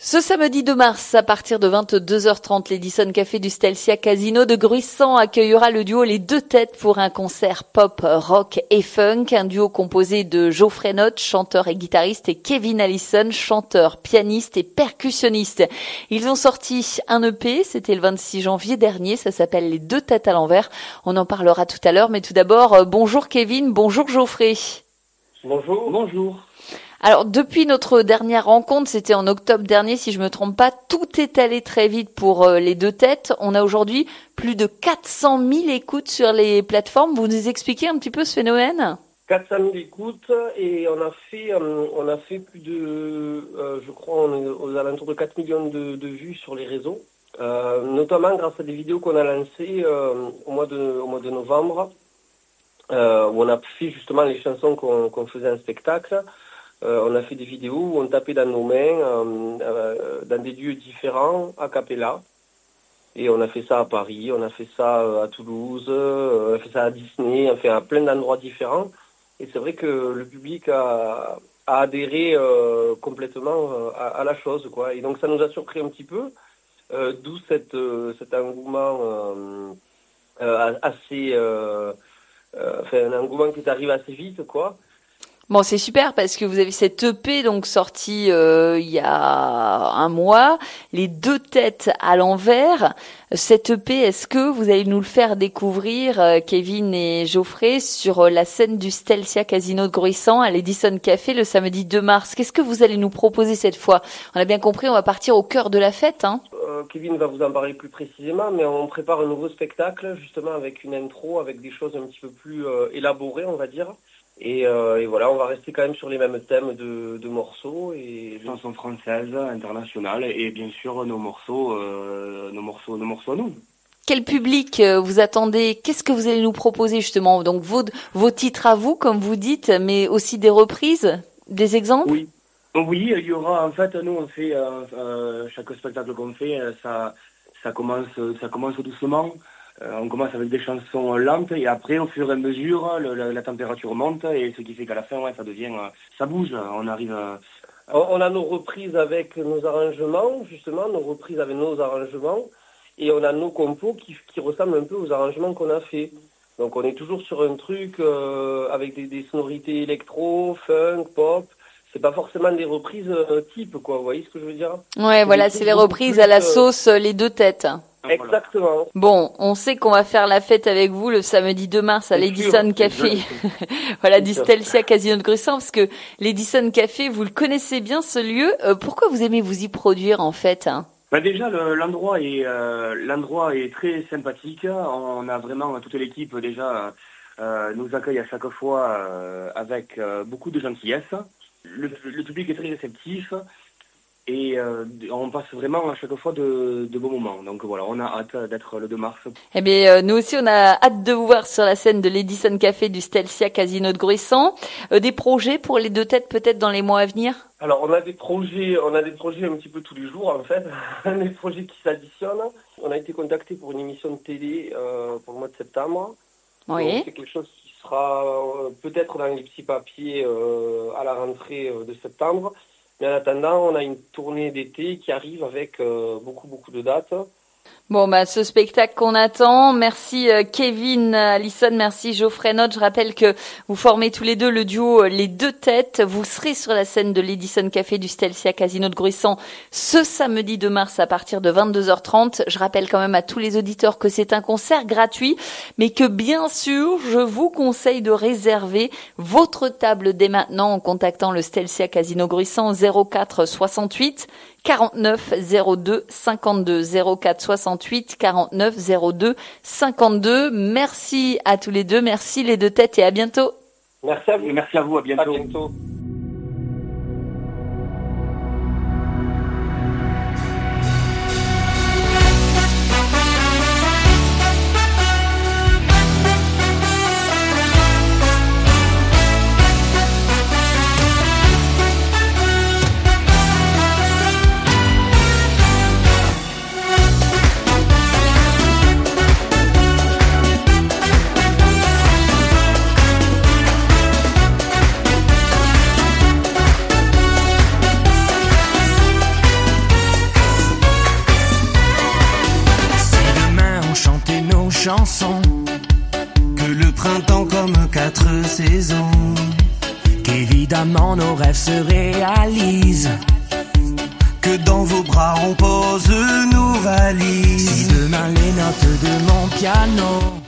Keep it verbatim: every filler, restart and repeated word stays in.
Ce samedi deux mars, à partir de vingt-deux heures trente, l'Edison Café du Stelsia Casino de Gruissan accueillera le duo Les Deux Têtes pour un concert pop, rock et funk. Un duo composé de Geoffrey Note, chanteur et guitariste, et Kevin Allison, chanteur, pianiste et percussionniste. Ils ont sorti un E P, c'était le vingt-six janvier dernier, ça s'appelle Les Deux Têtes à l'envers. On en parlera tout à l'heure, mais tout d'abord, bonjour Kevin, bonjour Geoffrey. Bonjour. Bonjour. Alors, depuis notre dernière rencontre, c'était en octobre dernier, si je me trompe pas, tout est allé très vite pour euh, Les Deux Têtes. On a aujourd'hui plus de quatre cent mille écoutes sur les plateformes. Vous nous expliquez un petit peu ce phénomène ? quatre cent mille écoutes et on a fait, euh, on a fait plus de, euh, je crois, on est aux alentours de quatre millions de, de vues sur les réseaux, euh, notamment grâce à des vidéos qu'on a lancées euh, au mois de, au mois de novembre, euh, où on a fait justement les chansons qu'on, qu'on faisait en spectacle. Euh, on a fait des vidéos où on tapait dans nos mains, euh, euh, dans des lieux différents, a cappella. Et on a fait ça à Paris, on a fait ça euh, à Toulouse, euh, on a fait ça à Disney, on a fait à plein d'endroits différents. Et c'est vrai que le public a, a adhéré euh, complètement euh, à, à la chose, quoi. Et donc ça nous a surpris un petit peu, euh, d'où cette, euh, cet engouement euh, euh, assez, euh, euh, enfin un engouement qui est arrivé assez vite, quoi. Bon, c'est super parce que vous avez cette E P donc sortie euh, il y a un mois, Les Deux Têtes à l'envers. Cette E P, est-ce que vous allez nous le faire découvrir, euh, Kevin et Geoffrey, sur euh, la scène du Stelsia Casino de Gruissan à l'Edison Café le samedi deux mars? Qu'est-ce que vous allez nous proposer cette fois? On a bien compris, on va partir au cœur de la fête, hein. euh, Kevin va vous en parler plus précisément, mais on prépare un nouveau spectacle justement avec une intro, avec des choses un petit peu plus euh, élaborées, on va dire. Et, euh, et voilà, on va rester quand même sur les mêmes thèmes de, de morceaux et chansons françaises, internationales et bien sûr nos morceaux, euh, nos morceaux, nos morceaux à nous. Quel public euh, vous attendez? Qu'est-ce que vous allez nous proposer justement? Donc vos vos titres à vous, comme vous dites, mais aussi des reprises, des exemples? Oui, oui, il y aura en fait, nous on fait euh, euh, chaque spectacle qu'on fait, ça ça commence, ça commence doucement. Euh, on commence avec des chansons lentes et après, au fur et à mesure, le, la, la température monte et ce qui fait qu'à la fin, ouais, ça devient, euh, ça bouge. On arrive. À... On a nos reprises avec nos arrangements, justement, nos reprises avec nos arrangements, et on a nos compos qui, qui ressemblent un peu aux arrangements qu'on a fait. Donc, on est toujours sur un truc euh, avec des, des sonorités électro, funk, pop. C'est pas forcément des reprises euh, type, quoi. Vous voyez ce que je veux dire? Ouais, c'est voilà, c'est les reprises à la sauce euh, Les Deux Têtes. Exactement. Bon, on sait qu'on va faire la fête avec vous le samedi deux mars à l'Edison Café. Voilà, du Stelsia Casino de Gruissan, parce que l'Edison Café, vous le connaissez bien ce lieu. Euh, pourquoi vous aimez vous y produire en fait, hein? Bah déjà, le, l'endroit est euh, l'endroit est très sympathique. On a vraiment toute l'équipe déjà euh, nous accueille à chaque fois euh, avec euh, beaucoup de gentillesse. Le, le public est très réceptif. Et euh, on passe vraiment à chaque fois de, de bons moments. Donc voilà, on a hâte d'être le deux mars. Eh bien, euh, nous aussi, on a hâte de vous voir sur la scène de l'Edison Café du Stelsia Casino de Gruissan. Euh, des projets pour Les Deux Têtes peut-être dans les mois à venir? Alors, on a des projets, on a des projets un petit peu tous les jours en fait, des projets qui s'additionnent. On a été contacté pour une émission de télé euh, pour le mois de septembre. Oui. Donc, c'est quelque chose qui sera euh, peut-être dans les petits papiers euh, à la rentrée euh, de septembre. Mais en attendant, on a une tournée d'été qui arrive avec euh, beaucoup, beaucoup de dates. Bon, bah, ce spectacle qu'on attend. Merci euh, Kevin Allison, merci Geoffrey Note. Je rappelle que vous formez tous les deux le duo euh, Les Deux Têtes. Vous serez sur la scène de l'Edison Café du Stelsia Casino de Gruissan ce samedi deux mars à partir de vingt-deux heures trente. Je rappelle quand même à tous les auditeurs que c'est un concert gratuit, mais que bien sûr, je vous conseille de réserver votre table dès maintenant en contactant le Stelsia Casino Gruissan zéro quatre soixante-huit quarante-neuf zéro deux cinquante-deux zéro quatre soixante-huit quarante-neuf zéro deux cinquante-deux. Merci à tous les deux, merci Les Deux Têtes et à bientôt. Merci à vous. Merci à vous, à bientôt. À bientôt. chansons, que le printemps comme quatre saisons, qu'évidemment nos rêves se réalisent, que dans vos bras on pose nos valises. Si demain les notes de mon piano